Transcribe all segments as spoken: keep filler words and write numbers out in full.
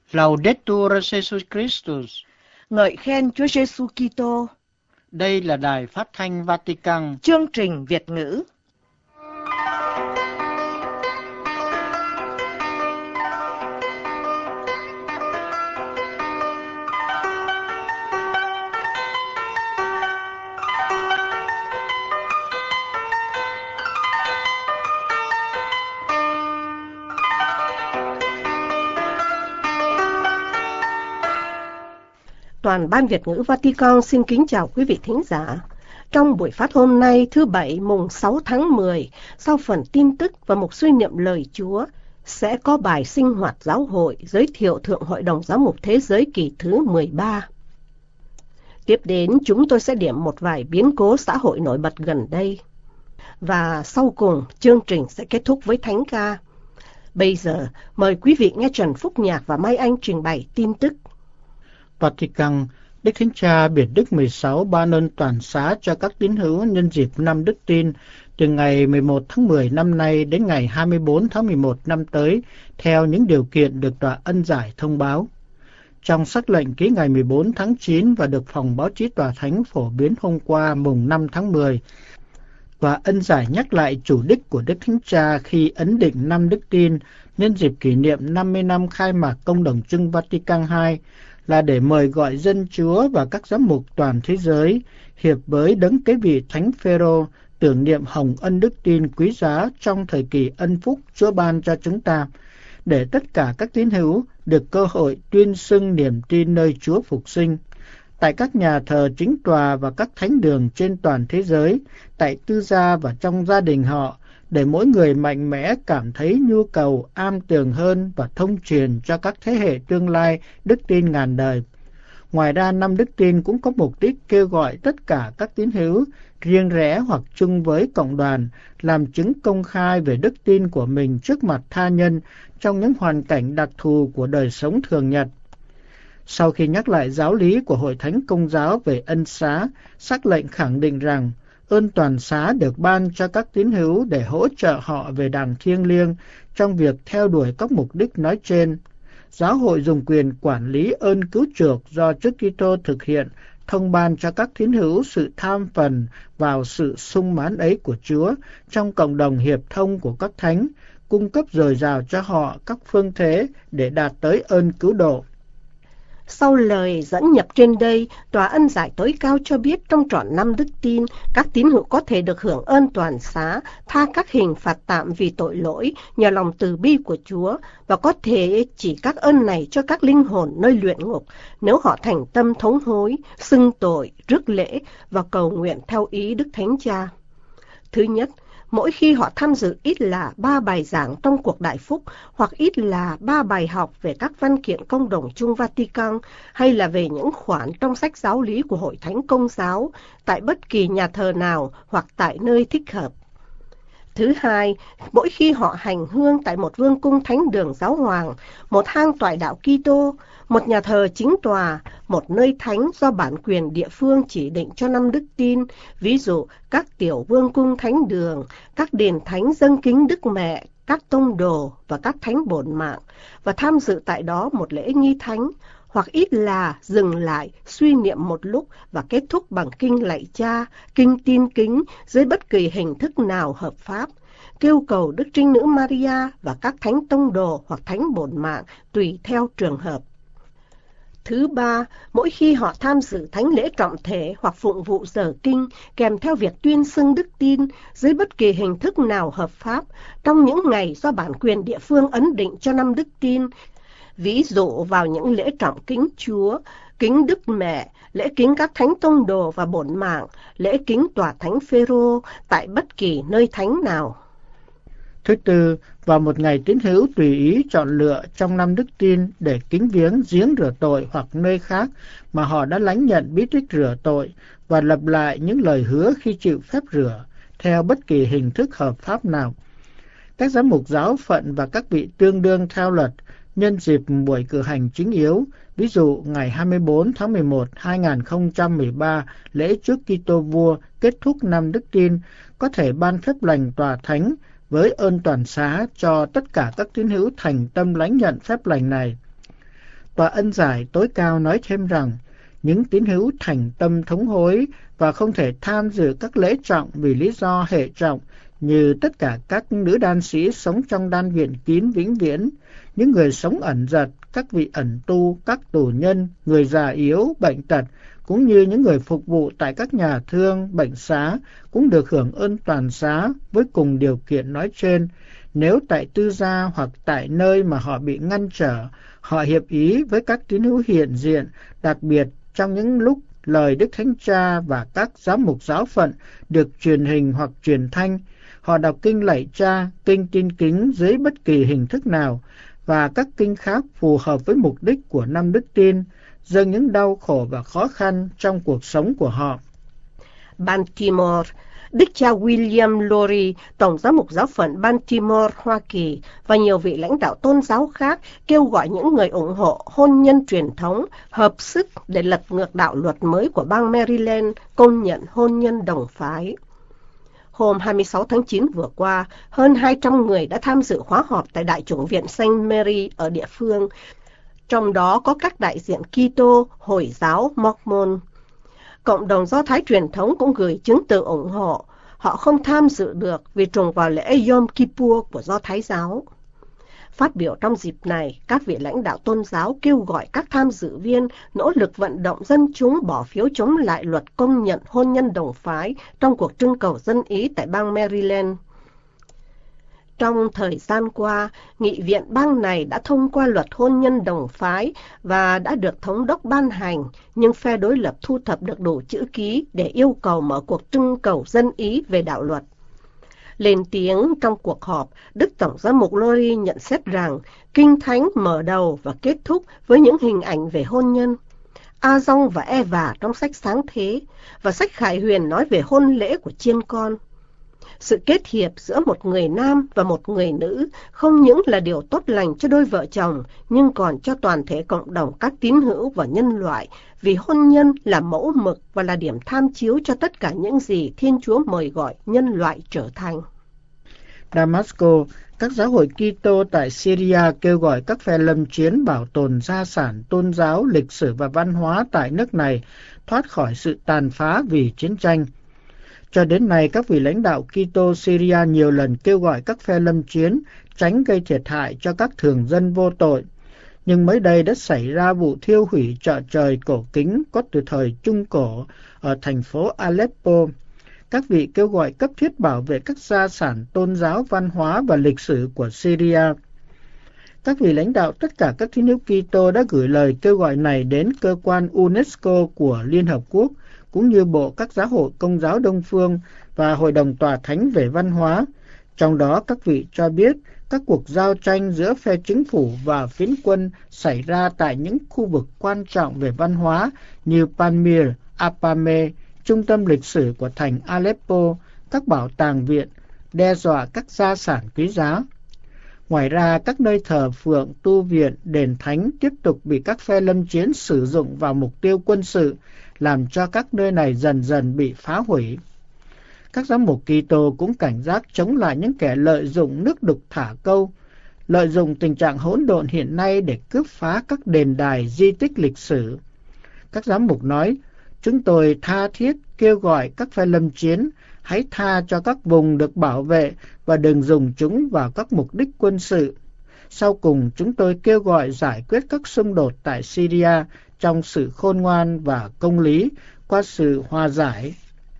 Laudetur Jesus Christus. Ngợi khen Chúa Giêsu Kitô. Đây là Đài Phát thanh Vatican. Chương trình Việt ngữ. Toàn ban Việt ngữ Vatican xin kính chào quý vị thính giả. Trong buổi phát hôm nay thứ Bảy mùng sáu tháng mười, sau phần tin tức và mục suy niệm lời Chúa, sẽ có bài sinh hoạt giáo hội giới thiệu Thượng Hội đồng Giám mục Thế giới kỳ thứ mười ba. Tiếp đến chúng tôi sẽ điểm một vài biến cố xã hội nổi bật gần đây. Và sau cùng chương trình sẽ kết thúc với thánh ca. Bây giờ mời quý vị nghe Trần Phúc Nhạc và Mai Anh trình bày tin tức. Vatican, Đức Thánh Cha Biển Đức mười sáu ban ơn toàn xá cho các tín hữu nhân dịp năm Đức Tin từ ngày mười một tháng mười năm nay đến ngày hai mươi tư tháng mười một năm tới, theo những điều kiện được Tòa Ân Giải thông báo. Trong sắc lệnh ký ngày mười bốn tháng chín và được phòng báo chí Tòa Thánh phổ biến hôm qua mùng năm tháng mười, Tòa Ân Giải nhắc lại chủ đích của Đức Thánh Cha khi ấn định năm Đức Tin nhân dịp kỷ niệm năm mươi năm khai mạc Công đồng Chung Vatican hai, là để mời gọi dân Chúa và các giám mục toàn thế giới hiệp với đấng kế vị Thánh Phêrô, tưởng niệm hồng ân đức tin quý giá trong thời kỳ ân phúc Chúa ban cho chúng ta, để tất cả các tín hữu được cơ hội tuyên xưng niềm tin nơi Chúa phục sinh, tại các nhà thờ chính tòa và các thánh đường trên toàn thế giới, tại tư gia và trong gia đình họ, để mỗi người mạnh mẽ cảm thấy nhu cầu am tường hơn và thông truyền cho các thế hệ tương lai đức tin ngàn đời. Ngoài ra, năm Đức Tin cũng có mục đích kêu gọi tất cả các tín hữu, riêng rẽ hoặc chung với cộng đoàn, làm chứng công khai về đức tin của mình trước mặt tha nhân trong những hoàn cảnh đặc thù của đời sống thường nhật. Sau khi nhắc lại giáo lý của Hội Thánh Công giáo về ân xá, sắc lệnh khẳng định rằng ơn toàn xá được ban cho các tín hữu để hỗ trợ họ về đàng thiêng liêng trong việc theo đuổi các mục đích nói trên. Giáo hội dùng quyền quản lý ơn cứu chuộc do Chúa Kitô thực hiện, thông ban cho các tín hữu sự tham phần vào sự sung mãn ấy của Chúa trong cộng đồng hiệp thông của các thánh, cung cấp dồi dào cho họ các phương thế để đạt tới ơn cứu độ. Sau lời dẫn nhập trên đây, Tòa Ân Giải tối cao cho biết trong trọn năm Đức Tin, các tín hữu có thể được hưởng ơn toàn xá, tha các hình phạt tạm vì tội lỗi nhờ lòng từ bi của Chúa, và có thể chỉ các ơn này cho các linh hồn nơi luyện ngục nếu họ thành tâm thống hối, xưng tội, rước lễ và cầu nguyện theo ý Đức Thánh Cha. Thứ nhất, mỗi khi họ tham dự ít là ba bài giảng trong cuộc đại phúc hoặc ít là ba bài học về các văn kiện Công đồng Chung Vatican hay là về những khoản trong sách giáo lý của Hội Thánh Công giáo tại bất kỳ nhà thờ nào hoặc tại nơi thích hợp. Thứ hai, mỗi khi họ hành hương tại một vương cung thánh đường giáo hoàng, một hang toại đạo Kitô, một nhà thờ chính tòa, một nơi thánh do bản quyền địa phương chỉ định cho năm Đức Tin, ví dụ các tiểu vương cung thánh đường, các đền thánh dâng kính Đức Mẹ, các tông đồ và các thánh bổn mạng, và tham dự tại đó một lễ nghi thánh, hoặc ít là dừng lại, suy niệm một lúc và kết thúc bằng kinh lạy Cha, kinh tin kính dưới bất kỳ hình thức nào hợp pháp, kêu cầu Đức Trinh Nữ Maria và các thánh tông đồ hoặc thánh bổn mạng tùy theo trường hợp. Thứ ba, mỗi khi họ tham dự thánh lễ trọng thể hoặc phụng vụ giờ kinh kèm theo việc tuyên xưng đức tin dưới bất kỳ hình thức nào hợp pháp trong những ngày do bản quyền địa phương ấn định cho năm Đức Tin, ví dụ vào những lễ trọng kính Chúa, kính Đức Mẹ, lễ kính các thánh tông đồ và bổn mạng, lễ kính tòa thánh Phêrô tại bất kỳ nơi thánh nào. Thứ tư, vào một ngày tín hữu tùy ý chọn lựa trong năm Đức Tin để kính viếng giếng rửa tội hoặc nơi khác mà họ đã lãnh nhận bí tích rửa tội và lặp lại những lời hứa khi chịu phép rửa theo bất kỳ hình thức hợp pháp nào. Các giám mục giáo phận và các vị tương đương theo luật nhân dịp buổi cử hành chính yếu, ví dụ ngày hai mươi tư tháng mười một năm hai nghìn không trăm mười ba, lễ trước Kitô vua kết thúc năm Đức Tin, có thể ban phép lành tòa thánh với ơn toàn xá cho tất cả các tín hữu thành tâm lãnh nhận phép lành này. Tòa ân giải tối cao nói thêm rằng những tín hữu thành tâm thống hối và không thể tham dự các lễ trọng vì lý do hệ trọng như tất cả các nữ đan sĩ sống trong đan viện kín vĩnh viễn, những người sống ẩn dật, các vị ẩn tu, các tù nhân, người già yếu, bệnh tật, cũng như những người phục vụ tại các nhà thương, bệnh xá cũng được hưởng ơn toàn xá với cùng điều kiện nói trên, nếu tại tư gia hoặc tại nơi mà họ bị ngăn trở, họ hiệp ý với các tín hữu hiện diện, đặc biệt trong những lúc lời Đức Thánh Cha và các giám mục giáo phận được truyền hình hoặc truyền thanh, họ đọc kinh lạy Cha, kinh tin kính dưới bất kỳ hình thức nào và các kinh khác phù hợp với mục đích của năm đức tin, dâng những đau khổ và khó khăn trong cuộc sống của họ. Baltimore, Đức cha William Lori, Tổng giám mục giáo phận Baltimore, Hoa Kỳ và nhiều vị lãnh đạo tôn giáo khác kêu gọi những người ủng hộ hôn nhân truyền thống hợp sức để lật ngược đạo luật mới của bang Maryland công nhận hôn nhân đồng phái. Hôm hai mươi sáu tháng chín vừa qua, hơn hai trăm người đã tham dự khóa họp tại Đại chủng viện Saint Mary ở địa phương, trong đó có các đại diện Kitô, Hồi giáo, Mormon. Cộng đồng Do Thái truyền thống cũng gửi chứng từ ủng hộ. Họ không tham dự được vì trùng vào lễ Yom Kippur của Do Thái giáo. Phát biểu trong dịp này, các vị lãnh đạo tôn giáo kêu gọi các tham dự viên nỗ lực vận động dân chúng bỏ phiếu chống lại luật công nhận hôn nhân đồng phái trong cuộc trưng cầu dân Ý tại bang Maryland. Trong thời gian qua, nghị viện bang này đã thông qua luật hôn nhân đồng phái và đã được thống đốc ban hành, nhưng phe đối lập thu thập được đủ chữ ký để yêu cầu mở cuộc trưng cầu dân Ý về đạo luật. Lên tiếng trong cuộc họp, Đức Tổng giám mục Lori nhận xét rằng Kinh Thánh mở đầu và kết thúc với những hình ảnh về hôn nhân. A-dong và Eva trong sách Sáng Thế và sách Khải Huyền nói về hôn lễ của chiên con. Sự kết hiệp giữa một người nam và một người nữ không những là điều tốt lành cho đôi vợ chồng, nhưng còn cho toàn thể cộng đồng các tín hữu và nhân loại, vì hôn nhân là mẫu mực và là điểm tham chiếu cho tất cả những gì Thiên Chúa mời gọi nhân loại trở thành. Damascus, các giáo hội Kitô tại Syria kêu gọi các phe lâm chiến bảo tồn gia sản tôn giáo, lịch sử và văn hóa tại nước này thoát khỏi sự tàn phá vì chiến tranh. Cho đến nay, các vị lãnh đạo Kitô Syria nhiều lần kêu gọi các phe lâm chiến tránh gây thiệt hại cho các thường dân vô tội. Nhưng mới đây đã xảy ra vụ thiêu hủy chợ trời cổ kính có từ thời Trung Cổ ở thành phố Aleppo. Các vị kêu gọi cấp thiết bảo vệ các gia sản tôn giáo, văn hóa và lịch sử của Syria. Các vị lãnh đạo tất cả các tín hữu Kitô đã gửi lời kêu gọi này đến cơ quan UNESCO của Liên Hợp Quốc, cũng như Bộ các giáo hội Công giáo Đông Phương và Hội đồng Tòa Thánh về Văn hóa. Trong đó, các vị cho biết các cuộc giao tranh giữa phe chính phủ và phiến quân xảy ra tại những khu vực quan trọng về văn hóa như Palmyra, Apame, trung tâm lịch sử của thành Aleppo, các bảo tàng viện, đe dọa các gia sản quý giá. Ngoài ra, các nơi thờ phượng, tu viện, đền thánh tiếp tục bị các phe lâm chiến sử dụng vào mục tiêu quân sự, làm cho các nơi này dần dần bị phá hủy. Các giám mục Kitô cũng cảnh giác chống lại những kẻ lợi dụng nước đục thả câu, lợi dụng tình trạng hỗn độn hiện nay để cướp phá các đền đài di tích lịch sử. Các giám mục nói, chúng tôi tha thiết kêu gọi các phe lâm chiến hãy tha cho các vùng được bảo vệ và đừng dùng chúng vào các mục đích quân sự. Sau cùng, chúng tôi kêu gọi giải quyết các xung đột tại Syria trong sự khôn ngoan và công lý qua sự hòa giải.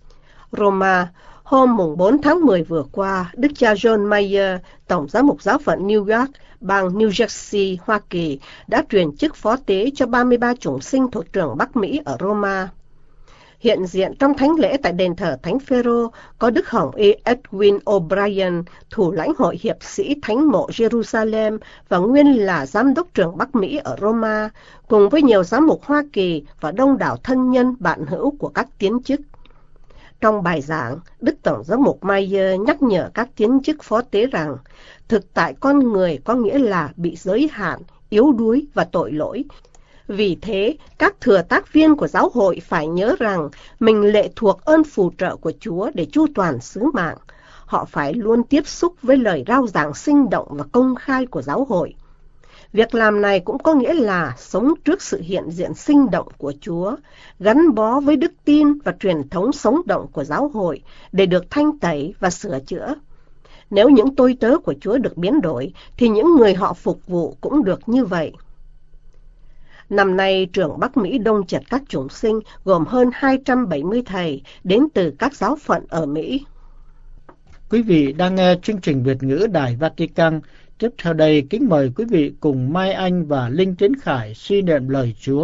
Roma, hôm bốn tháng mười vừa qua, Đức cha John Mayer, Tổng giám mục giáo phận New York, bang New Jersey, Hoa Kỳ, đã truyền chức phó tế cho ba mươi ba chủng sinh thuộc trưởng Bắc Mỹ ở Roma. Hiện diện trong thánh lễ tại đền thờ Thánh Phêrô có Đức Hồng Y Edwin O'Brien, thủ lãnh hội hiệp sĩ Thánh mộ Jerusalem và nguyên là giám đốc trưởng Bắc Mỹ ở Roma, cùng với nhiều giám mục Hoa Kỳ và đông đảo thân nhân bạn hữu của các tiến chức. Trong bài giảng, Đức Tổng giám mục Mayer nhắc nhở các tiến chức phó tế rằng thực tại con người có nghĩa là bị giới hạn, yếu đuối và tội lỗi. Vì thế, các thừa tác viên của giáo hội phải nhớ rằng mình lệ thuộc ơn phù trợ của Chúa để chu toàn sứ mạng. Họ phải luôn tiếp xúc với lời rao giảng sinh động và công khai của giáo hội. Việc làm này cũng có nghĩa là sống trước sự hiện diện sinh động của Chúa, gắn bó với đức tin và truyền thống sống động của giáo hội để được thanh tẩy và sửa chữa. Nếu những tôi tớ của Chúa được biến đổi, thì những người họ phục vụ cũng được như vậy. Năm nay, trường Bắc Mỹ Đông Chật các chủng sinh gồm hơn hai trăm bảy mươi thầy đến từ các giáo phận ở Mỹ. Quý vị đang nghe chương trình Việt ngữ Đài Vatican. Tiếp theo đây, kính mời quý vị cùng Mai Anh và Linh Tiến Khải suy niệm lời Chúa.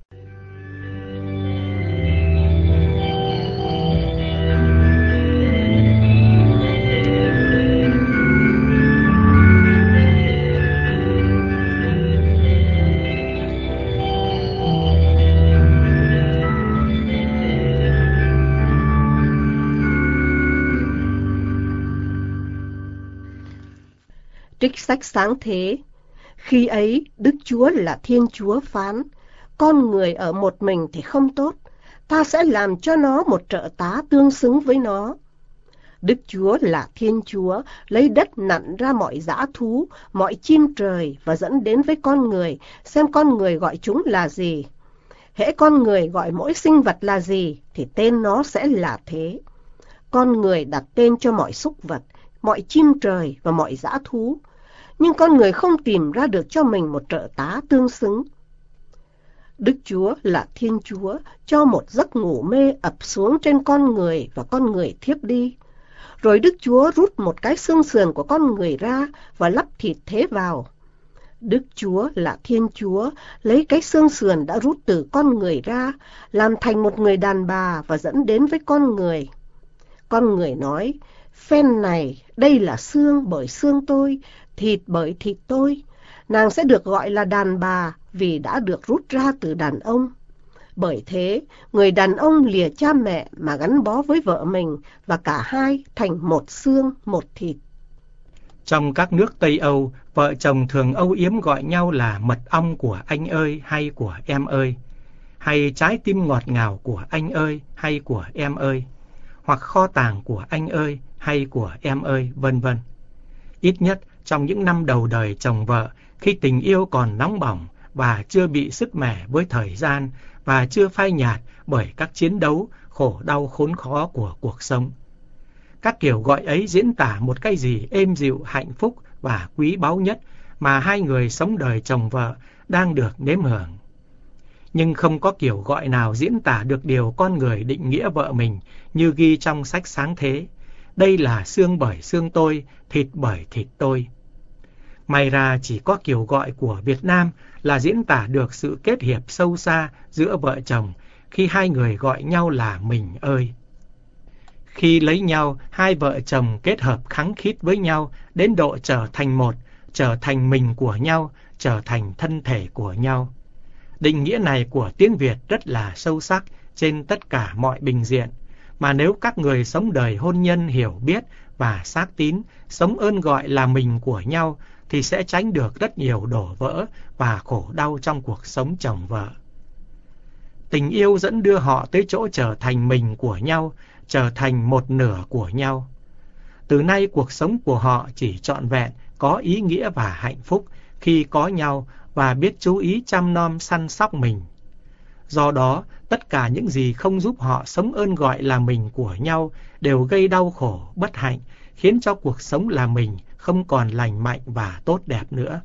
Trích sách Sáng Thế. Khi ấy, Đức Chúa là Thiên Chúa phán, con người ở một mình thì không tốt, ta sẽ làm cho nó một trợ tá tương xứng với nó. Đức Chúa là Thiên Chúa, lấy đất nặn ra mọi dã thú, mọi chim trời và dẫn đến với con người, xem con người gọi chúng là gì. Hễ con người gọi mỗi sinh vật là gì, thì tên nó sẽ là thế. Con người đặt tên cho mọi súc vật, mọi chim trời và mọi dã thú, nhưng con người không tìm ra được cho mình một trợ tá tương xứng. Đức Chúa là Thiên Chúa cho một giấc ngủ mê ập xuống trên con người và con người thiếp đi. Rồi Đức Chúa rút một cái xương sườn của con người ra và lắp thịt thế vào. Đức Chúa là Thiên Chúa lấy cái xương sườn đã rút từ con người ra, làm thành một người đàn bà và dẫn đến với con người. Con người nói, phen này, đây là xương bởi xương tôi, thịt bởi thịt tôi. Nàng sẽ được gọi là đàn bà vì đã được rút ra từ đàn ông. Bởi thế, người đàn ông lìa cha mẹ mà gắn bó với vợ mình và cả hai thành một xương, một thịt. Trong các nước Tây Âu, vợ chồng thường âu yếm gọi nhau là mật ong của anh ơi hay của em ơi, hay trái tim ngọt ngào của anh ơi hay của em ơi, hoặc kho tàng của anh ơi hay của em ơi, vân vân. Ít nhất trong những năm đầu đời chồng vợ, khi tình yêu còn nóng bỏng và chưa bị sứt mẻ với thời gian và chưa phai nhạt bởi các chiến đấu, khổ đau khốn khó của cuộc sống. Các kiểu gọi ấy diễn tả một cái gì êm dịu, hạnh phúc và quý báu nhất mà hai người sống đời chồng vợ đang được nếm hưởng. Nhưng không có kiểu gọi nào diễn tả được điều con người định nghĩa vợ mình như ghi trong sách Sáng Thế. Đây là xương bởi xương tôi, thịt bởi thịt tôi. May ra chỉ có kiểu gọi của Việt Nam là diễn tả được sự kết hiệp sâu xa giữa vợ chồng khi hai người gọi nhau là mình ơi. Khi lấy nhau, hai vợ chồng kết hợp khăng khít với nhau đến độ trở thành một, trở thành mình của nhau, trở thành thân thể của nhau. Định nghĩa này của tiếng Việt rất là sâu sắc trên tất cả mọi bình diện, mà nếu các người sống đời hôn nhân hiểu biết và xác tín, sống ơn gọi là mình của nhau, thì sẽ tránh được rất nhiều đổ vỡ và khổ đau trong cuộc sống chồng vợ. Tình yêu dẫn đưa họ tới chỗ trở thành mình của nhau, trở thành một nửa của nhau. Từ nay cuộc sống của họ chỉ trọn vẹn, có ý nghĩa và hạnh phúc khi có nhau và biết chú ý chăm nom săn sóc mình. Do đó, tất cả những gì không giúp họ sống ơn gọi là mình của nhau đều gây đau khổ, bất hạnh, khiến cho cuộc sống là mình không còn lành mạnh và tốt đẹp nữa.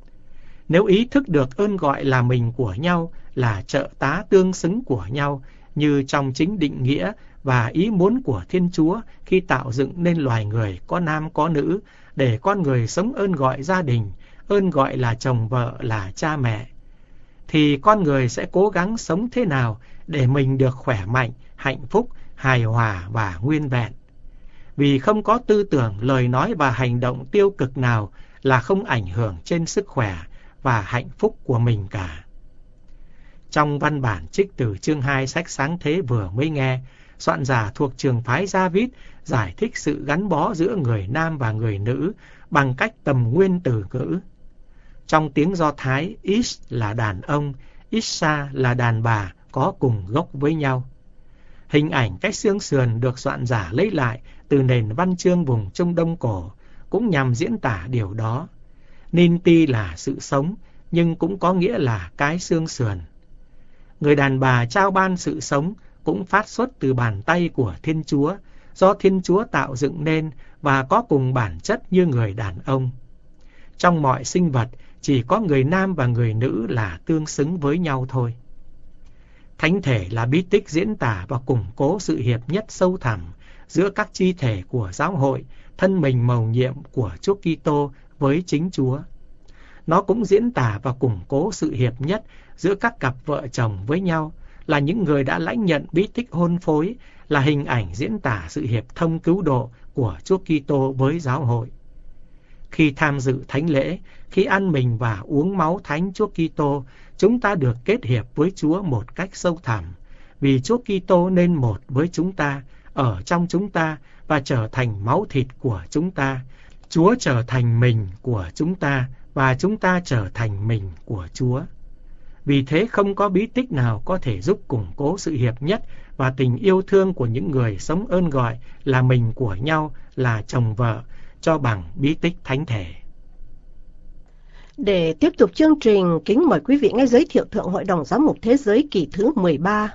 Nếu ý thức được ơn gọi là mình của nhau là trợ tá tương xứng của nhau, như trong chính định nghĩa và ý muốn của Thiên Chúa khi tạo dựng nên loài người có nam có nữ, để con người sống ơn gọi gia đình, ơn gọi là chồng vợ, là cha mẹ, thì con người sẽ cố gắng sống thế nào để mình được khỏe mạnh, hạnh phúc, hài hòa và nguyên vẹn. Vì không có tư tưởng, lời nói và hành động tiêu cực nào là không ảnh hưởng trên sức khỏe và hạnh phúc của mình cả. Trong văn bản trích từ chương hai sách Sáng Thế vừa mới nghe, soạn giả thuộc trường phái Gia-vít giải thích sự gắn bó giữa người nam và người nữ bằng cách tầm nguyên từ ngữ. Trong tiếng Do Thái, Ish là đàn ông, Isha là đàn bà có cùng gốc với nhau. Hình ảnh cái xương sườn được soạn giả lấy lại từ nền văn chương vùng Trung Đông cổ cũng nhằm diễn tả điều đó. Ninti là sự sống, nhưng cũng có nghĩa là cái xương sườn. Người đàn bà trao ban sự sống cũng phát xuất từ bàn tay của Thiên Chúa, do Thiên Chúa tạo dựng nên và có cùng bản chất như người đàn ông. Trong mọi sinh vật, chỉ có người nam và người nữ là tương xứng với nhau thôi. Thánh thể là bí tích diễn tả và củng cố sự hiệp nhất sâu thẳm giữa các chi thể của giáo hội, thân mình mầu nhiệm của Chúa Kitô với chính Chúa. Nó cũng diễn tả và củng cố sự hiệp nhất giữa các cặp vợ chồng với nhau, là những người đã lãnh nhận bí tích hôn phối, là hình ảnh diễn tả sự hiệp thông cứu độ của Chúa Kitô với giáo hội. Khi tham dự thánh lễ, khi ăn mình và uống máu thánh Chúa Kitô, chúng ta được kết hiệp với Chúa một cách sâu thẳm, vì Chúa Kitô nên một với chúng ta, ở trong chúng ta và trở thành máu thịt của chúng ta. Chúa trở thành mình của chúng ta và chúng ta trở thành mình của Chúa. Vì thế không có bí tích nào có thể giúp củng cố sự hiệp nhất và tình yêu thương của những người sống ơn gọi là mình của nhau, là chồng vợ, cho bằng bí tích thánh thể. Để tiếp tục chương trình, kính mời quý vị nghe giới thiệu Thượng Hội đồng Giám mục Thế giới kỳ thứ mười ba.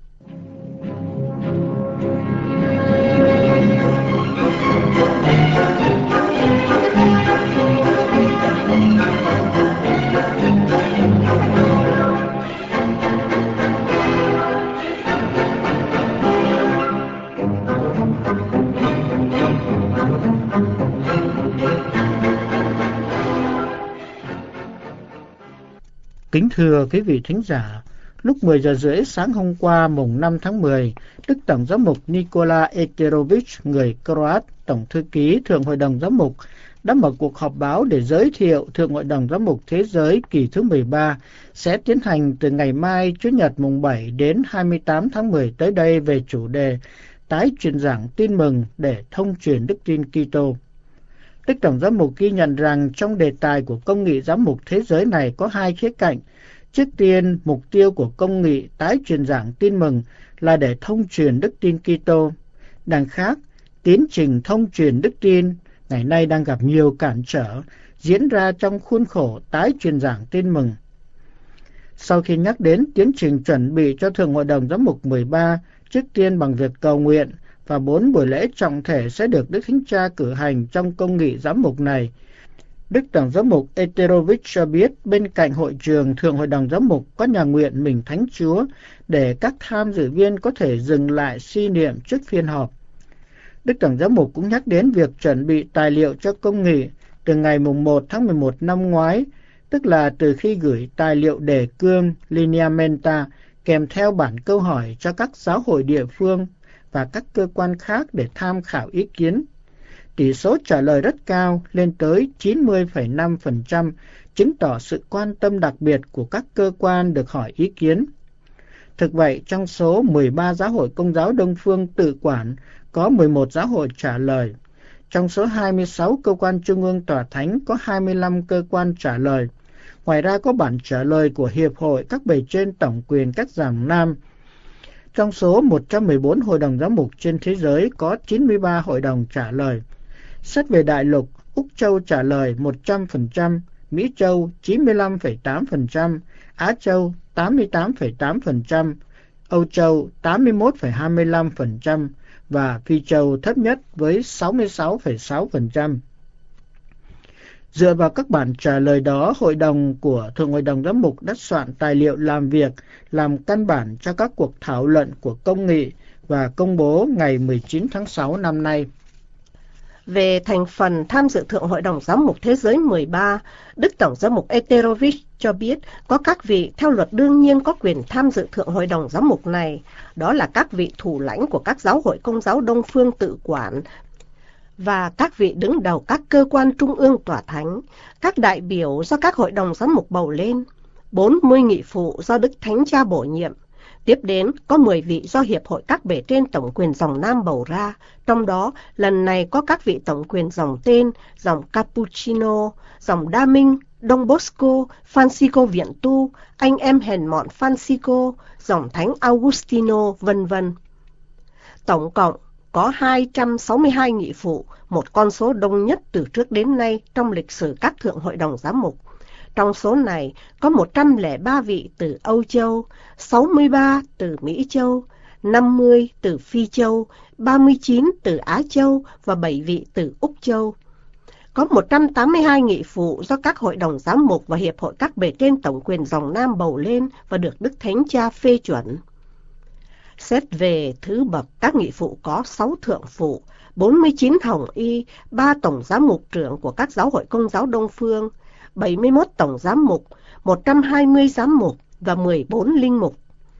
Kính thưa quý vị thính giả, lúc mười giờ rưỡi sáng hôm qua mùng năm tháng mười, Đức Tổng giám mục Nikola Eterovich, người Croat, Tổng thư ký Thượng Hội đồng Giám mục, đã mở cuộc họp báo để giới thiệu Thượng Hội đồng Giám mục Thế giới kỳ thứ mười ba sẽ tiến hành từ ngày mai Chủ nhật mùng bảy đến hai mươi tám tháng mười tới đây về chủ đề tái truyền giảng tin mừng để thông truyền đức tin Kitô. Đức Tổng giám mục ghi nhận rằng trong đề tài của công nghị giám mục thế giới này có hai khía cạnh. Trước tiên, mục tiêu của công nghị tái truyền giảng tin mừng là để thông truyền đức tin Kitô. Đằng khác, tiến trình thông truyền đức tin ngày nay đang gặp nhiều cản trở diễn ra trong khuôn khổ tái truyền giảng tin mừng. Sau khi nhắc đến tiến trình chuẩn bị cho Thượng Hội đồng Giám mục mười ba, trước tiên bằng việc cầu nguyện và bốn buổi lễ trọng thể sẽ được Đức Thánh Cha cử hành trong công nghị giám mục này. Đức Tổng giám mục Eterovich cho biết bên cạnh hội trường Thượng Hội đồng Giám mục có nhà nguyện Mình Thánh Chúa để các tham dự viên có thể dừng lại suy niệm trước phiên họp. Đức Tổng giám mục cũng nhắc đến việc chuẩn bị tài liệu cho công nghị từ ngày mùng một tháng mười một năm ngoái, tức là từ khi gửi tài liệu đề cương Lineamenta kèm theo bản câu hỏi cho các giáo hội địa phương và các cơ quan khác để tham khảo ý kiến. Tỷ số trả lời rất cao, lên tới chín mươi phẩy năm phần trăm, chứng tỏ sự quan tâm đặc biệt của các cơ quan được hỏi ý kiến. Thực vậy, trong số mười ba giáo hội Công giáo Đông phương tự quản, có mười một giáo hội trả lời. Trong số hai mươi sáu cơ quan Trung ương Tòa Thánh, có hai mươi lăm cơ quan trả lời. Ngoài ra có bản trả lời của Hiệp hội các bề trên tổng quyền các giảng nam. Trong số một trăm mười bốn hội đồng giám mục trên thế giới, có chín mươi ba hội đồng trả lời. Xét về đại lục, Úc Châu trả lời một trăm phần trăm, Mỹ Châu chín mươi lăm phẩy tám phần trăm, Á Châu tám mươi tám phẩy tám phần trăm, Âu Châu tám mươi mốt phẩy hai mươi lăm phần trăm và Phi Châu thấp nhất với sáu mươi sáu phẩy sáu phần trăm. Dựa vào các bản trả lời đó, Hội đồng của Thượng Hội đồng Giám mục đã soạn tài liệu làm việc, làm căn bản cho các cuộc thảo luận của công nghị và công bố ngày mười chín tháng sáu năm nay. Về thành phần tham dự Thượng Hội đồng Giám mục Thế giới mười ba, Đức Tổng giám mục Eterovich cho biết có các vị theo luật đương nhiên có quyền tham dự Thượng Hội đồng Giám mục này, đó là các vị thủ lãnh của các giáo hội Công giáo Đông phương tự quản và các vị đứng đầu các cơ quan trung ương Tòa Thánh, các đại biểu do các hội đồng giám mục bầu lên, bốn mươi nghị phụ do Đức Thánh Cha bổ nhiệm. Tiếp đến có mười vị do Hiệp hội các bề trên tổng quyền dòng Nam bầu ra, trong đó lần này có các vị tổng quyền dòng tên, dòng Cappuccino, dòng Đa Minh, Đông Bosco, Francisco Viện Tu, anh em hèn mọn Francisco, dòng Thánh Augustino, vân vân. Tổng cộng có hai trăm sáu mươi hai nghị phụ, một con số đông nhất từ trước đến nay trong lịch sử các thượng hội đồng giám mục. Trong số này có một trăm lẻ ba vị từ Âu Châu, sáu mươi ba từ Mỹ Châu, năm mươi từ Phi Châu, ba mươi chín từ Á Châu và bảy vị từ Úc Châu. Có một trăm tám mươi hai nghị phụ do các hội đồng giám mục và hiệp hội các bề trên tổng quyền dòng Nam bầu lên và được Đức Thánh Cha phê chuẩn. Xét về thứ bậc, các nghị phụ có sáu thượng phụ, bốn mươi chín hồng y, ba tổng giám mục trưởng của các giáo hội Công giáo Đông Phương, bảy mươi mốt tổng giám mục, một trăm hai mươi giám mục và mười bốn linh mục.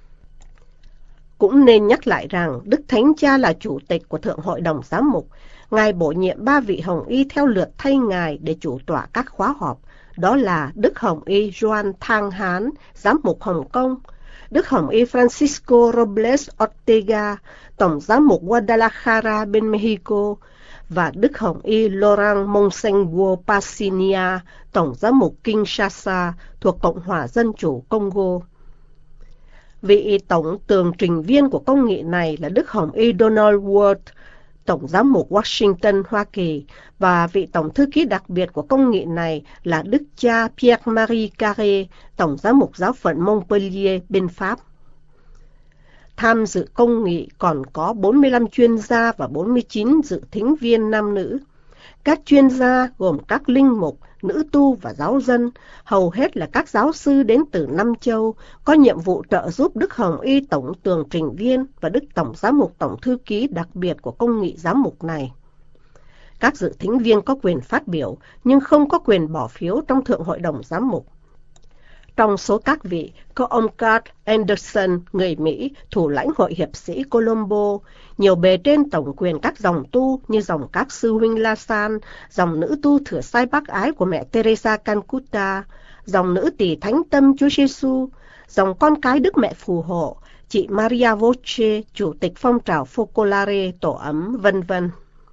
Cũng nên nhắc lại rằng Đức Thánh Cha là chủ tịch của Thượng hội đồng giám mục. Ngài bổ nhiệm ba vị hồng y theo lượt thay Ngài để chủ tọa các khóa họp. Đó là Đức Hồng y Gioan Thang Hán, giám mục Hồng Kông, Đức Hồng y Francisco Robles Ortega, tổng giám mục Guadalajara bên Mexico, và Đức Hồng y Laurent Monsengwo Pasinia, tổng giám mục Kinshasa thuộc Cộng hòa Dân chủ Congo. Vị tổng tường trình viên của công nghị này là Đức Hồng y Donald Ward, tổng giám mục Washington, Hoa Kỳ, và vị tổng thư ký đặc biệt của công nghị này là Đức cha Pierre-Marie Carré, tổng giám mục giáo phận Montpellier bên Pháp. Tham dự công nghị còn có bốn mươi lăm chuyên gia và bốn mươi chín dự thính viên nam nữ. Các chuyên gia gồm các linh mục, nữ tu và giáo dân, hầu hết là các giáo sư đến từ năm châu, có nhiệm vụ trợ giúp Đức Hồng y tổng tường trình viên và Đức tổng giám mục tổng thư ký đặc biệt của công nghị giám mục này. Các dự thính viên có quyền phát biểu nhưng không có quyền bỏ phiếu trong Thượng hội đồng giám mục. Trong số các vị có ông Carl Anderson, người Mỹ, thủ lãnh hội hiệp sĩ Colombo, nhiều bề trên tổng quyền các dòng tu như dòng các sư huynh La San, dòng nữ tu thừa sai bác ái của mẹ Teresa Calcutta, dòng nữ tỳ thánh tâm Chúa Giêsu, dòng con cái Đức Mẹ phù hộ, chị Maria Voce, chủ tịch phong trào Focolare tổ ấm, vân vân.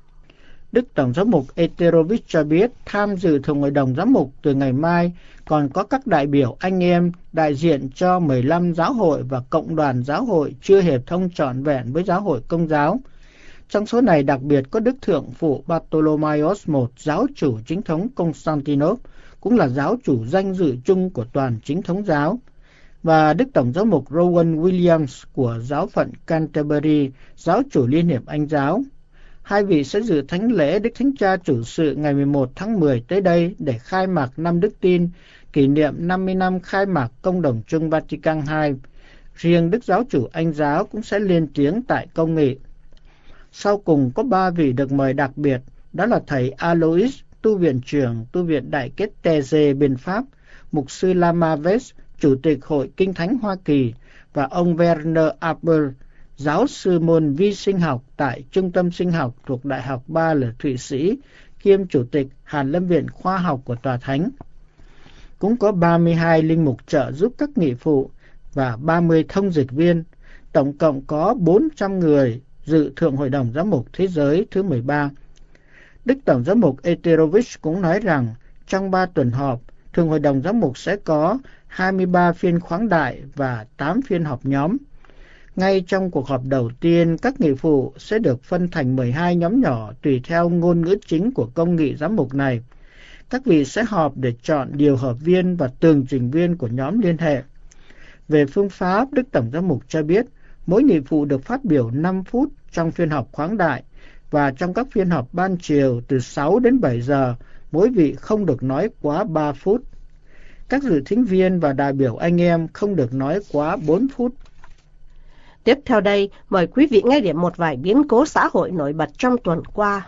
Đức Tổng giám mục Eterovich cho biết tham dự Thượng hội đồng giám mục từ ngày mai còn có các đại biểu anh em đại diện cho mười lăm giáo hội và cộng đoàn giáo hội chưa hiệp thông trọn vẹn với giáo hội Công giáo. Trong số này đặc biệt có Đức Thượng phụ Bartolomaios đệ nhị, giáo chủ chính thống Constantinople, cũng là giáo chủ danh dự chung của toàn chính thống giáo, và Đức Tổng giám mục Rowan Williams của giáo phận Canterbury, giáo chủ Liên hiệp Anh giáo. Hai vị sẽ dự thánh lễ Đức Thánh Cha chủ sự ngày mười một tháng mười tới đây để khai mạc năm Đức Tin, kỷ niệm năm mươi năm khai mạc Công đồng chung Vatican hai. Riêng Đức Giáo chủ Anh giáo cũng sẽ lên tiếng tại công nghị. Sau cùng có ba vị được mời đặc biệt, đó là thầy Alois, tu viện trưởng tu viện Đại kết Teze bên Pháp, mục sư Lamaves, chủ tịch Hội Kinh Thánh Hoa Kỳ, và ông Werner Aber, giáo sư môn vi sinh học tại Trung tâm Sinh học thuộc Đại học Basel Thụy Sĩ, kiêm chủ tịch Hàn Lâm viện Khoa học của Tòa Thánh. Cũng có ba mươi hai linh mục trợ giúp các nghị phụ và ba mươi thông dịch viên. Tổng cộng có bốn trăm người dự Thượng hội đồng giám mục thế giới thứ mười ba. Đức Tổng giám mục Eterovich cũng nói rằng trong ba tuần họp, Thượng hội đồng giám mục sẽ có hai mươi ba phiên khoáng đại và tám phiên họp nhóm. Ngay trong cuộc họp đầu tiên, các nghị phụ sẽ được phân thành mười hai nhóm nhỏ tùy theo ngôn ngữ chính của công nghị giám mục này. Các vị sẽ họp để chọn điều hợp viên và tường trình viên của nhóm liên hệ. Về phương pháp, Đức Tổng giám mục cho biết mỗi nghị phụ được phát biểu năm phút trong phiên họp khoáng đại, và trong các phiên họp ban chiều từ sáu đến bảy giờ, mỗi vị không được nói quá ba phút. Các dự thính viên và đại biểu anh em không được nói quá bốn phút. Tiếp theo đây, mời quý vị nghe điểm một vài biến cố xã hội nổi bật trong tuần qua.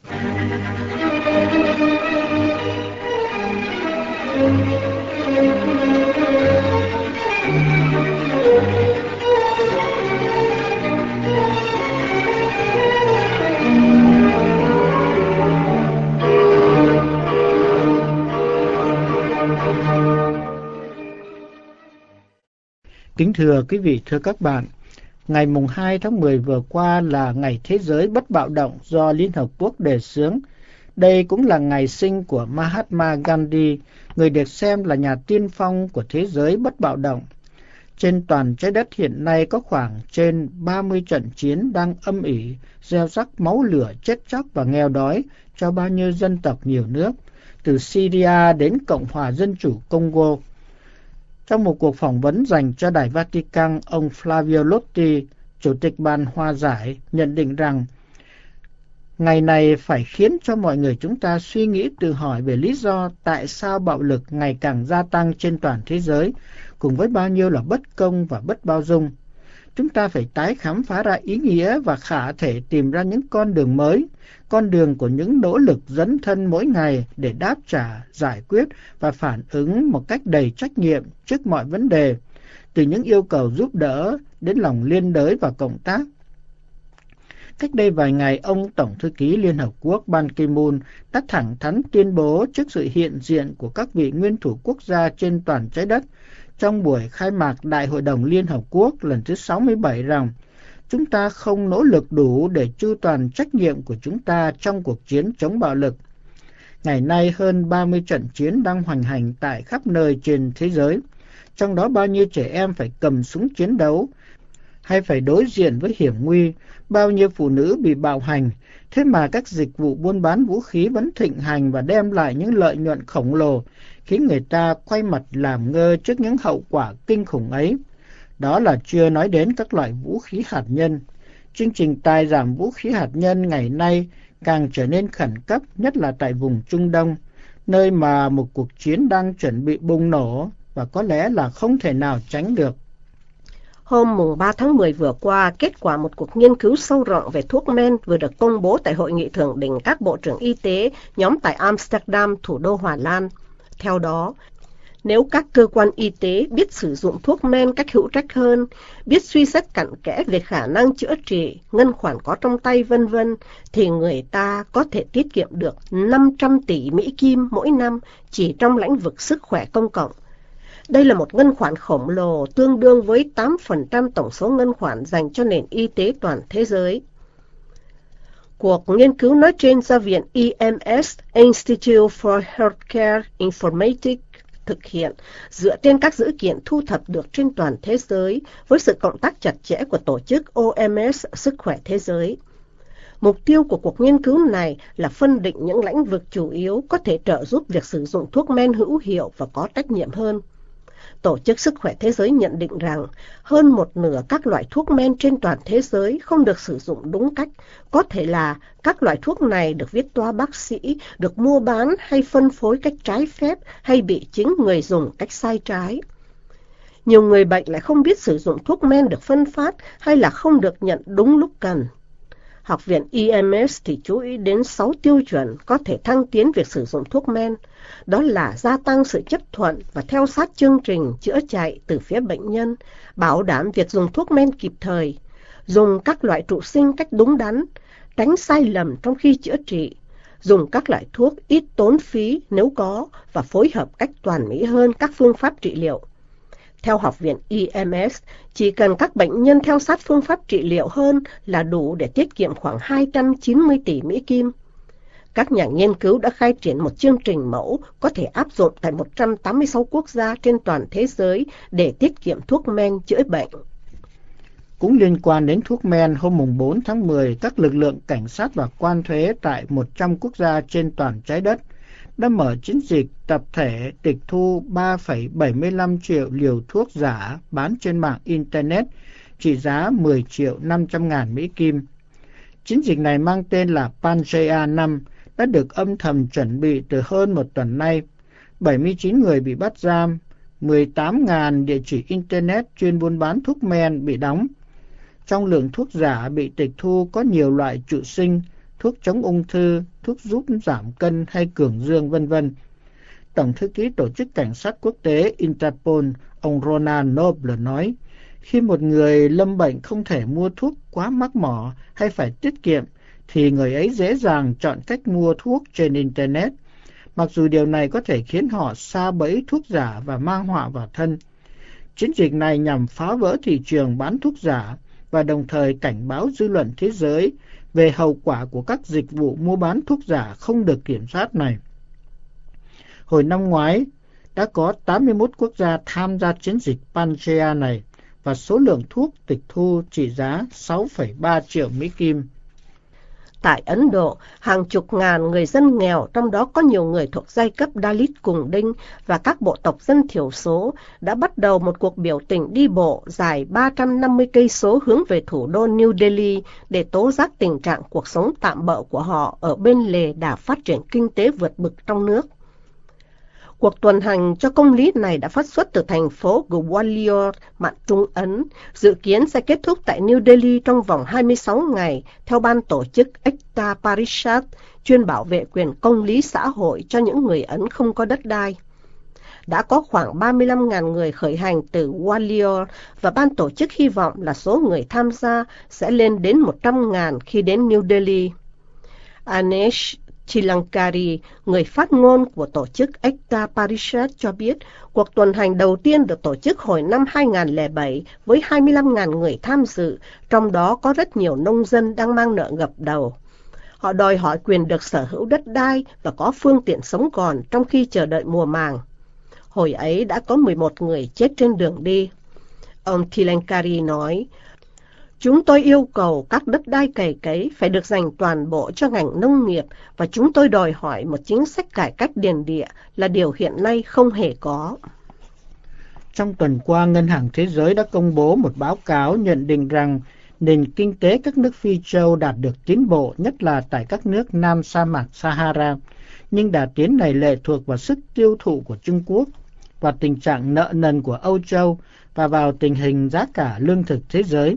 Kính thưa quý vị, thưa các bạn, ngày mùng hai tháng mười vừa qua là Ngày Thế giới Bất bạo động do Liên Hợp Quốc đề xướng. Đây cũng là ngày sinh của Mahatma Gandhi, người được xem là nhà tiên phong của thế giới bất bạo động. Trên toàn trái đất hiện nay có khoảng trên ba mươi trận chiến đang âm ỉ, gieo rắc máu lửa, chết chóc và nghèo đói cho bao nhiêu dân tộc nhiều nước, từ Syria đến Cộng hòa Dân chủ Congo. Trong một cuộc phỏng vấn dành cho Đài Vatican, ông Flavio Lotti, Chủ tịch Ban Hòa giải, nhận định rằng ngày này phải khiến cho mọi người chúng ta suy nghĩ tự hỏi về lý do tại sao bạo lực ngày càng gia tăng trên toàn thế giới, cùng với bao nhiêu là bất công và bất bao dung. Chúng ta phải tái khám phá ra ý nghĩa và khả thể tìm ra những con đường mới, con đường của những nỗ lực dấn thân mỗi ngày để đáp trả, giải quyết và phản ứng một cách đầy trách nhiệm trước mọi vấn đề, từ những yêu cầu giúp đỡ đến lòng liên đới và cộng tác. Cách đây vài ngày, ông Tổng thư ký Liên Hợp Quốc Ban Ki-moon đã thẳng thắn tuyên bố trước sự hiện diện của các vị nguyên thủ quốc gia trên toàn trái đất trong buổi khai mạc Đại hội đồng Liên Hợp Quốc lần thứ sáu mươi bảy rằng chúng ta không nỗ lực đủ để chu toàn trách nhiệm của chúng ta trong cuộc chiến chống bạo lực. Ngày nay, hơn ba mươi trận chiến đang hoành hành tại khắp nơi trên thế giới, trong đó bao nhiêu trẻ em phải cầm súng chiến đấu hay phải đối diện với hiểm nguy, bao nhiêu phụ nữ bị bạo hành, thế mà các dịch vụ buôn bán vũ khí vẫn thịnh hành và đem lại những lợi nhuận khổng lồ, khiến người ta quay mặt làm ngơ trước những hậu quả kinh khủng ấy. Đó là chưa nói đến các loại vũ khí hạt nhân. Chương trình tài giảm vũ khí hạt nhân ngày nay càng trở nên khẩn cấp, nhất là tại vùng Trung Đông, nơi mà một cuộc chiến đang chuẩn bị bùng nổ và có lẽ là không thể nào tránh được. Hôm ba tháng mười vừa qua, kết quả một cuộc nghiên cứu sâu rộng về thuốc men vừa được công bố tại Hội nghị thượng đỉnh các bộ trưởng y tế nhóm tại Amsterdam, thủ đô Hà Lan. Theo đó, nếu các cơ quan y tế biết sử dụng thuốc men cách hữu trách hơn, biết suy xét cặn kẽ về khả năng chữa trị, ngân khoản có trong tay vân vân, thì người ta có thể tiết kiệm được năm trăm tỷ Mỹ Kim mỗi năm chỉ trong lĩnh vực sức khỏe công cộng. Đây là một ngân khoản khổng lồ tương đương với tám phần trăm tổng số ngân khoản dành cho nền y tế toàn thế giới. Cuộc nghiên cứu nói trên do viện E M S Institute for Healthcare Informatics thực hiện dựa trên các dữ kiện thu thập được trên toàn thế giới với sự cộng tác chặt chẽ của tổ chức O M S Sức khỏe Thế giới. Mục tiêu của cuộc nghiên cứu này là phân định những lĩnh vực chủ yếu có thể trợ giúp việc sử dụng thuốc men hữu hiệu và có trách nhiệm hơn. Tổ chức Sức khỏe Thế giới nhận định rằng hơn một nửa các loại thuốc men trên toàn thế giới không được sử dụng đúng cách. Có thể là các loại thuốc này được viết toa bác sĩ, được mua bán hay phân phối cách trái phép hay bị chính người dùng cách sai trái. Nhiều người bệnh lại không biết sử dụng thuốc men được phân phát hay là không được nhận đúng lúc cần. Học viện E M S thì chú ý đến sáu tiêu chuẩn có thể thăng tiến việc sử dụng thuốc men. Đó là gia tăng sự chấp thuận và theo sát chương trình chữa chạy từ phía bệnh nhân, bảo đảm việc dùng thuốc men kịp thời, dùng các loại trụ sinh cách đúng đắn, tránh sai lầm trong khi chữa trị, dùng các loại thuốc ít tốn phí nếu có và phối hợp cách toàn mỹ hơn các phương pháp trị liệu. Theo Học viện E M S, chỉ cần các bệnh nhân theo sát phương pháp trị liệu hơn là đủ để tiết kiệm khoảng hai trăm chín mươi tỷ Mỹ Kim. Các nhà nghiên cứu đã khai triển một chương trình mẫu có thể áp dụng tại một trăm tám mươi sáu quốc gia trên toàn thế giới để tiết kiệm thuốc men chữa bệnh. Cũng liên quan đến thuốc men, hôm bốn tháng mười, các lực lượng cảnh sát và quan thuế tại một trăm quốc gia trên toàn trái đất đã mở chiến dịch tập thể tịch thu ba phẩy bảy mươi lăm triệu liều thuốc giả bán trên mạng Internet trị giá mười triệu năm trăm ngàn Mỹ Kim. Chiến dịch này mang tên là Pangea năm, đã được âm thầm chuẩn bị từ hơn một tuần nay. bảy mươi chín người bị bắt giam, mười tám nghìn địa chỉ Internet chuyên buôn bán thuốc men bị đóng. Trong lượng thuốc giả bị tịch thu có nhiều loại trụ sinh, thuốc chống ung thư, thuốc giúp giảm cân hay cường dương vân vân. Tổng thư ký Tổ chức Cảnh sát Quốc tế Interpol, ông Ronald Noble nói, khi một người lâm bệnh không thể mua thuốc quá mắc mỏ hay phải tiết kiệm, thì người ấy dễ dàng chọn cách mua thuốc trên Internet, mặc dù điều này có thể khiến họ sa bẫy thuốc giả và mang họa vào thân. Chiến dịch này nhằm phá vỡ thị trường bán thuốc giả và đồng thời cảnh báo dư luận thế giới về hậu quả của các dịch vụ mua bán thuốc giả không được kiểm soát này. Hồi năm ngoái, đã có tám mươi mốt quốc gia tham gia chiến dịch Pangea này, và số lượng thuốc tịch thu trị giá sáu phẩy ba triệu Mỹ Kim. Tại Ấn Độ, hàng chục ngàn người dân nghèo, trong đó có nhiều người thuộc giai cấp Dalit cùng đinh và các bộ tộc dân thiểu số, đã bắt đầu một cuộc biểu tình đi bộ dài ba trăm năm mươi cây số hướng về thủ đô New Delhi để tố giác tình trạng cuộc sống tạm bợ của họ ở bên lề đà phát triển kinh tế vượt bậc trong nước. Cuộc tuần hành cho công lý này đã phát xuất từ thành phố Gwalior, mạn Trung Ấn, dự kiến sẽ kết thúc tại New Delhi trong vòng hai mươi sáu ngày, theo ban tổ chức Ekta Parishad, chuyên bảo vệ quyền công lý xã hội cho những người Ấn không có đất đai. Đã có khoảng ba mươi lăm nghìn người khởi hành từ Gwalior và ban tổ chức hy vọng là số người tham gia sẽ lên đến một trăm nghìn khi đến New Delhi. Anesh Chilankari, người phát ngôn của tổ chức Ekta Parishad cho biết, cuộc tuần hành đầu tiên được tổ chức hồi năm hai nghìn không trăm lẻ bảy với hai mươi lăm nghìn người tham dự, trong đó có rất nhiều nông dân đang mang nợ ngập đầu. Họ đòi hỏi quyền được sở hữu đất đai và có phương tiện sống còn trong khi chờ đợi mùa màng. Hồi ấy đã có mười một người chết trên đường đi. Ông Chilankari nói, chúng tôi yêu cầu các đất đai cày cấy phải được dành toàn bộ cho ngành nông nghiệp và chúng tôi đòi hỏi một chính sách cải cách điền địa là điều hiện nay không hề có. Trong tuần qua, Ngân hàng Thế giới đã công bố một báo cáo nhận định rằng nền kinh tế các nước Phi Châu đạt được tiến bộ, nhất là tại các nước Nam sa mạc Sahara, nhưng đà tiến này lệ thuộc vào sức tiêu thụ của Trung Quốc, và tình trạng nợ nần của Âu Châu và vào tình hình giá cả lương thực thế giới.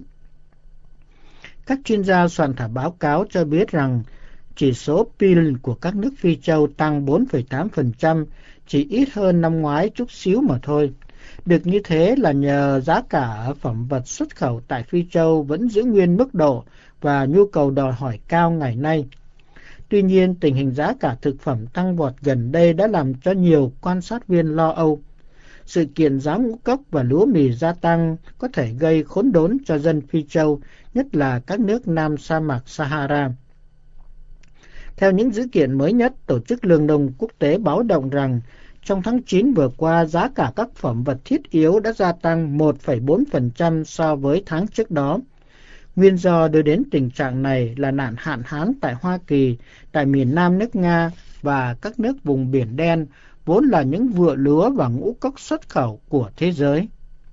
Các chuyên gia soạn thảo báo cáo cho biết rằng chỉ số pê i lờ của các nước Phi Châu tăng bốn phẩy tám phần trăm, chỉ ít hơn năm ngoái chút xíu mà thôi. Được như thế là nhờ giá cả phẩm vật xuất khẩu tại Phi Châu vẫn giữ nguyên mức độ và nhu cầu đòi hỏi cao ngày nay. Tuy nhiên, tình hình giá cả thực phẩm tăng vọt gần đây đã làm cho nhiều quan sát viên lo âu. Sự kiện giá ngũ cốc và lúa mì gia tăng có thể gây khốn đốn cho dân Phi Châu, nhất là các nước Nam sa mạc Sahara. Theo những dữ kiện mới nhất, Tổ chức Lương thực Quốc tế báo động rằng trong tháng chín vừa qua, giá cả các phẩm vật thiết yếu đã gia tăng một phẩy bốn phần trăm so với tháng trước đó. Nguyên do đưa đến tình trạng này là nạn hạn hán tại Hoa Kỳ, tại miền Nam nước Nga và các nước vùng Biển Đen, vốn là những vựa lúa và ngũ cốc xuất khẩu của thế giới.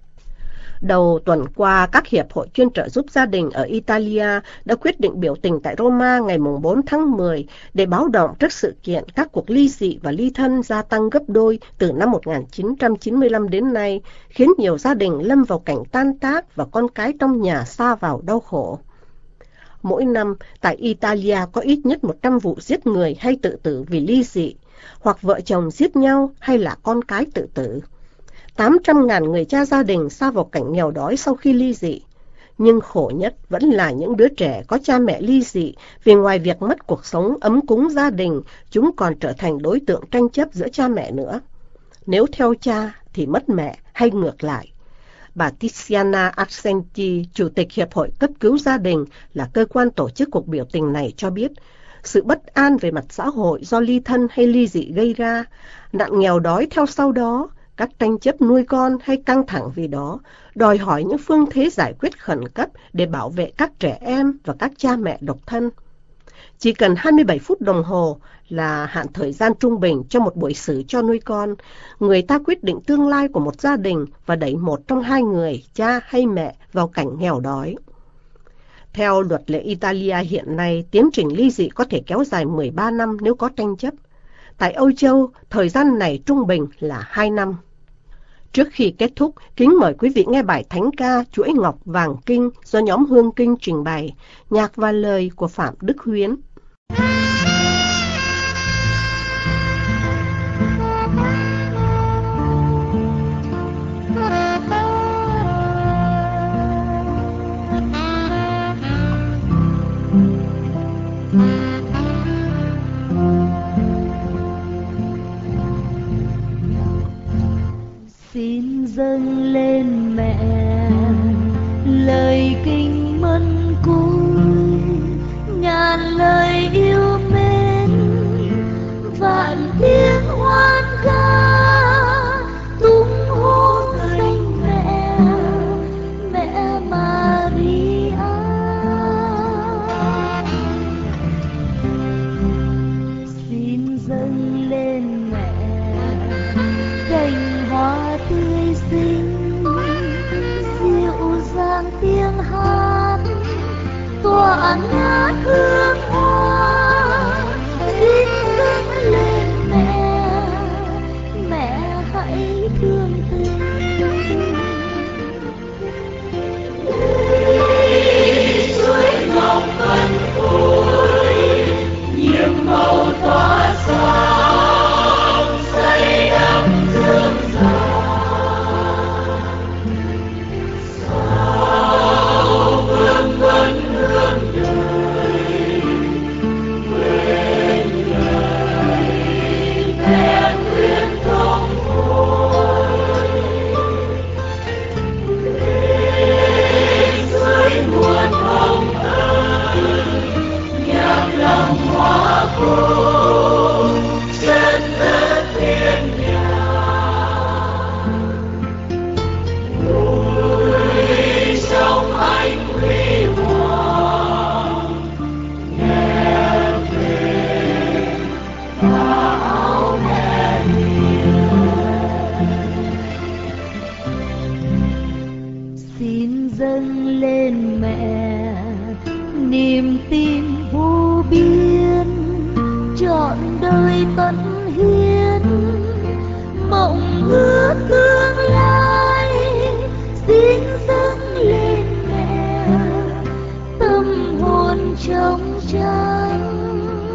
Đầu tuần qua, các hiệp hội chuyên trợ giúp gia đình ở Italia đã quyết định biểu tình tại Roma ngày bốn tháng mười để báo động trước sự kiện các cuộc ly dị và ly thân gia tăng gấp đôi từ năm một nghìn chín trăm chín mươi lăm đến nay, khiến nhiều gia đình lâm vào cảnh tan tác và con cái trong nhà sa vào đau khổ. Mỗi năm, tại Italia có ít nhất một trăm vụ giết người hay tự tử vì ly dị, hoặc vợ chồng giết nhau hay là con cái tự tử. tám trăm ngàn người cha gia đình sa vào cảnh nghèo đói sau khi ly dị. Nhưng khổ nhất vẫn là những đứa trẻ có cha mẹ ly dị, vì ngoài việc mất cuộc sống ấm cúng gia đình, chúng còn trở thành đối tượng tranh chấp giữa cha mẹ nữa. Nếu theo cha thì mất mẹ hay ngược lại. Bà Tiziana Argenti, Chủ tịch Hiệp hội Cấp cứu gia đình, là cơ quan tổ chức cuộc biểu tình này cho biết, sự bất an về mặt xã hội do ly thân hay ly dị gây ra, nạn nghèo đói theo sau đó, các tranh chấp nuôi con hay căng thẳng vì đó, đòi hỏi những phương thế giải quyết khẩn cấp để bảo vệ các trẻ em và các cha mẹ độc thân. Chỉ cần hai mươi bảy phút đồng hồ là hạn thời gian trung bình cho một buổi xử cho nuôi con, người ta quyết định tương lai của một gia đình và đẩy một trong hai người, cha hay mẹ, vào cảnh nghèo đói. Theo luật lệ Italia hiện nay, tiến trình ly dị có thể kéo dài mười ba năm nếu có tranh chấp. Tại Âu Châu, thời gian này trung bình là hai năm. Trước khi kết thúc, kính mời quý vị nghe bài thánh ca Chuỗi Ngọc Vàng Kinh do nhóm Hương Kinh trình bày, nhạc và lời của Phạm Đức Huyến. Xin dâng lên mẹ lời kinh mân cúi, ngàn lời tỏa ngát hương hoa, xin dâng lên mẹ, mẹ hãy thương tình. Suối ngọc vân khối, nhiệm màu tỏa sáng, xây đắp dương già. Sao vương vấn hương đời, quên lời mẹ khuyên không thôi. Suối nguồn hồng ân, nhạc lòng hoa khô, chân đất thiên nhà. Ôi trong anh huy hoàng, nghe về tà áo mẹ hiền. Xin dâng lên mẹ niềm tin vô biên, trọn đời tận hiến mộng ước tương lai. Xin dâng lên mẹ tâm hồn trong trắng,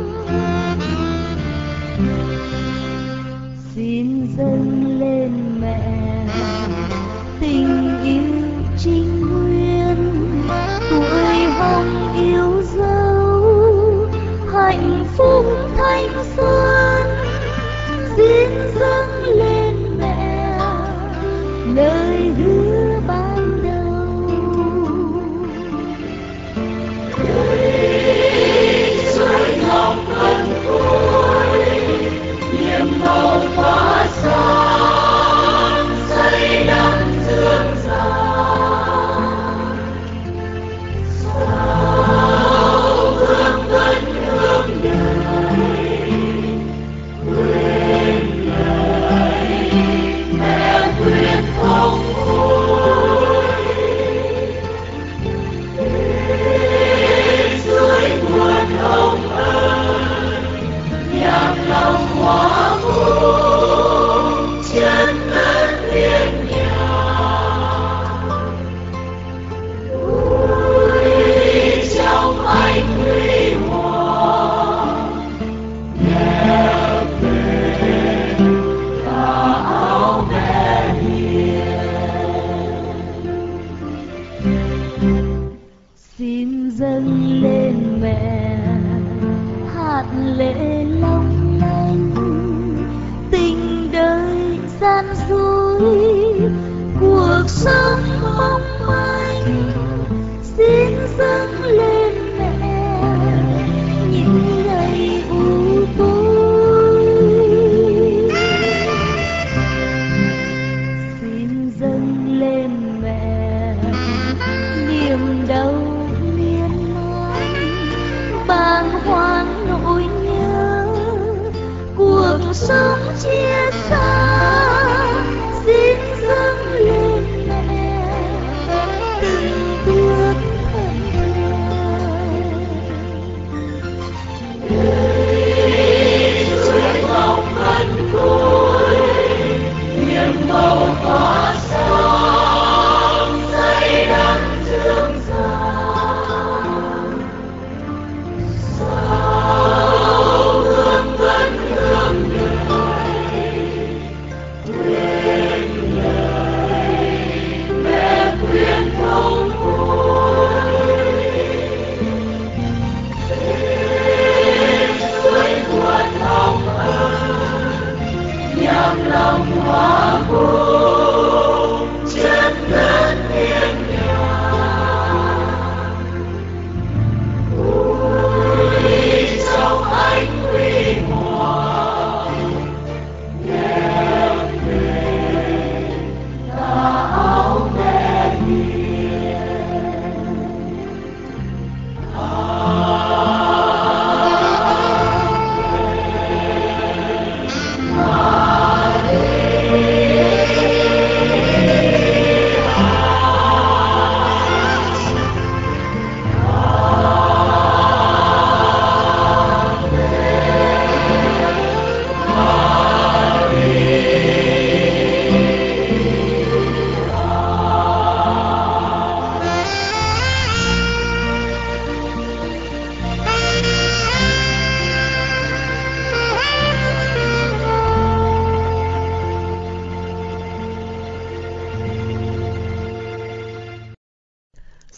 xin dâng lên mẹ tình yêu trinh nguyên, tuổi hồng yêu dấu hạnh phúc thanh xuân. Xin dâng lên mẹ lời hứa ban đầu. Suối ngọc vân khối, nhiệm màu tỏa sáng, xây đắp dương già. Sao vương vấn hương đời, quên lời mẹ khuyên không thôi. Suối nguồn hồng ân, nhạc lòng hoa khô, chân đất thiên nhà. Ôi trong anh huy hoàng, nghe về tà áo mẹ hiền. Xin dâng lên mẹ hạt lệ long lanh, tình đời gian dối cuộc sống mong manh. Xin dâng lên mẹ những ngày u tối, xin dâng lên mẹ niềm đau miên man, bàng hoàng nỗi nhớ cuộc sống chia xa. Xin dâng lên mẹ từng bước thân đời. Suối ngọc vân khối, nhiệm màu tỏa sáng, xây đắp dương già. Sao vương vấn hương đời, quên lời mẹ khuyên không thôi. Suối nguồn hồng ân, nhạc lòng hoa khô, chân đất thiên nhà. Ôi trong anh huy hoàng, nghe về tà áo mẹ hiền.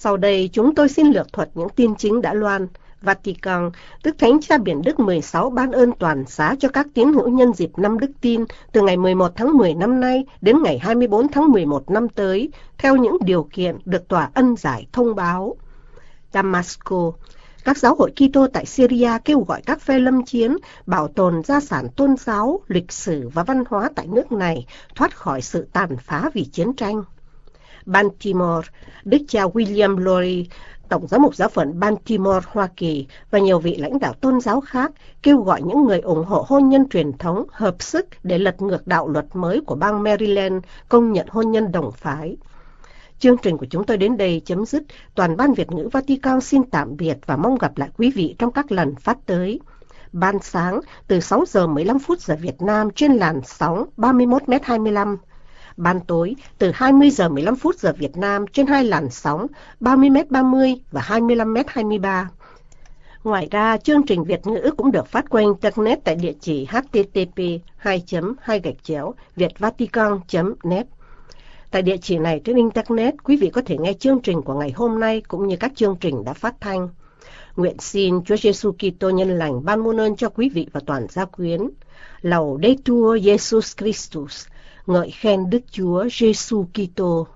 Sau đây chúng tôi xin lược thuật những tin chính đã loan. Vatican, tức Thánh Cha Biển Đức mười sáu ban ơn toàn xá cho các tín hữu nhân dịp năm Đức Tin từ ngày mười một tháng mười năm nay đến ngày hai mươi bốn tháng mười một năm tới, theo những điều kiện được Tòa Ân Giải thông báo. Damasco, các giáo hội Kitô tại Syria kêu gọi các phe lâm chiến bảo tồn gia sản tôn giáo, lịch sử và văn hóa tại nước này thoát khỏi sự tàn phá vì chiến tranh. Baltimore, Đức cha William Lowry, Tổng giám mục giáo phận Baltimore, Hoa Kỳ và nhiều vị lãnh đạo tôn giáo khác kêu gọi những người ủng hộ hôn nhân truyền thống hợp sức để lật ngược đạo luật mới của bang Maryland công nhận hôn nhân đồng phái. Chương trình của chúng tôi đến đây chấm dứt. Toàn ban Việt ngữ Vatican xin tạm biệt và mong gặp lại quý vị trong các lần phát tới. Ban sáng từ sáu giờ mười lăm phút giờ Việt Nam trên làn sóng ba mươi mốt mét hai mươi lăm. Ban tối từ hai mươi giờ mười lăm phút giờ Việt Nam trên hai làn sóng ba mươi mét ba mươi và hai mươi lăm mét hai mươi ba. Ngoài ra, chương trình Việt ngữ cũng được phát qua Internet tại địa chỉ h t t p hai chấm hai gạch chéo vietvatican chấm net. Tại địa chỉ này trên Internet, quý vị có thể nghe chương trình của ngày hôm nay cũng như các chương trình đã phát thanh. Nguyện xin Chúa Giêsu Kitô nhân lành ban muôn ơn cho quý vị và toàn gia quyến. Laudetur Jesus Christus, ngợi khen Đức Chúa Giêsu Kitô.